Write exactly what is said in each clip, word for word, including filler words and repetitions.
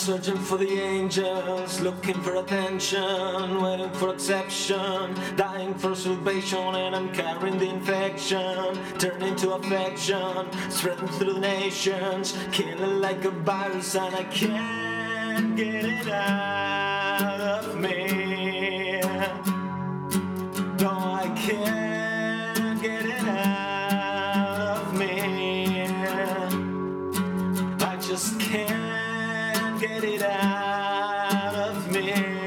Searching for the angels, looking for attention, waiting for exception, dying for salvation, and I'm carrying the infection, turning to affection, spreading through the nations, killing like a virus, and I can't get it out of me. No, I can't get it out of me. I just can't get it out of me.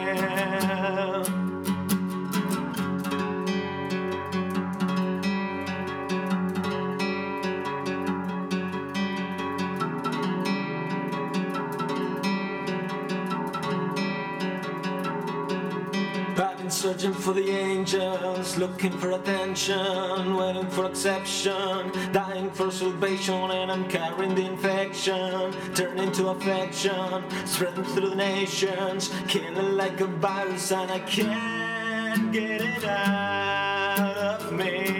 I've been searching for the angels, looking for attention, waiting for exception, dying for salvation, and I'm carrying the infection, turning to affection, spreading through the nations, killing like a virus, and I can't get it out of me.